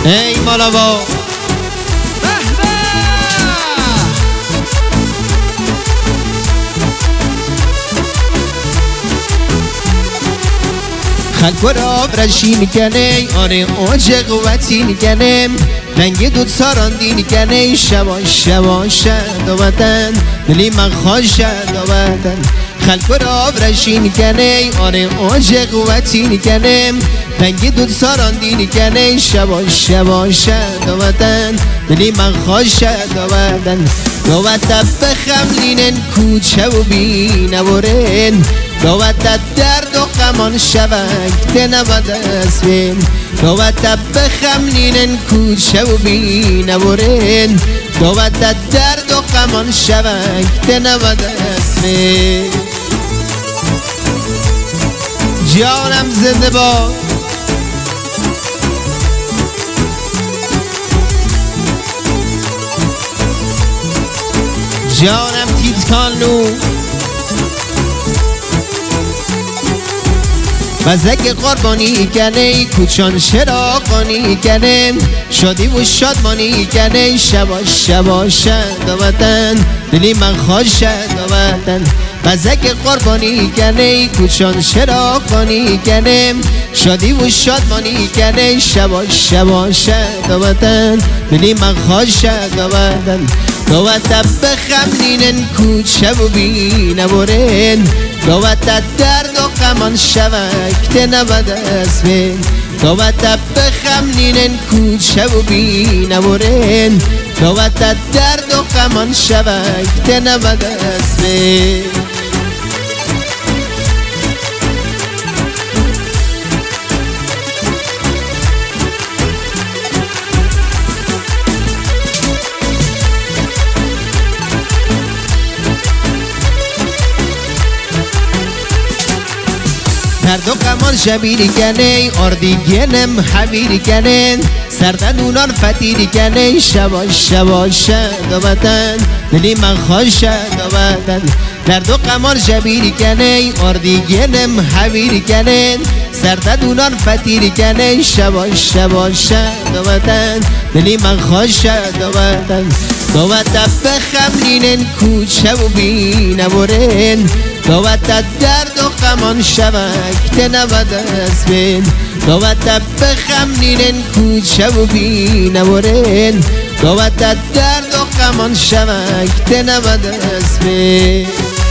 ای مالاوا خلق را برشی میکنه آره اوج قوتی میکنه رنگ دود ساراندی میکنه شباش شباش دوبتن دلی من خوش دوبتن خلق را برشی میکنه آره اوج قوتی میکنه رنگ دود ساراندی میکنه شباش شباش دوبتن دلی من خوش دوبتن دوبتن بخملینن کوچه و بی نبورن دوبت درد و غمان شود نبود اسبین دوبت بخملینن کوچه و بی نبورن دوبت درد و غمان شود نبود اسبین جانم زنده باد جانم تیتکانو مزک قربانی کنه کوچان شراقانی کنه شادی و شادمانی کنه شباش شباش دوبتن دلی من خوش دوبتن مزک قربانی کنه کوچان شراقانی کنه شادی و شادمانی کنه شباش شباش دوبتن دلی من خوش دوبتن دوبت بخملینن کوچه و بی نبورن دوبت درد و غمان شود نبود اسبین دوبت بخملینن کوچه و بی نبورن دوبت درد و غمان شود نبود اسبین درد و غمان شبیری کنه آردیگنم حبیری کنه سردن اونان فتیری کنه شباش شباش دوبتن دلی من خوش دوبتن درد و غمان شبیری کنه آردیگنم حبیری کنه سردن اونان فتیری کنه شباش شباش دوبتن دلی من خوش دوبتن دوبت بخملینن کوچه و بی نبورن دوبت درد و غمان شود نبود اسبین دوبت بخملینن کوچه و بی نبورن دوبت درد و غمان شود نبود اسبین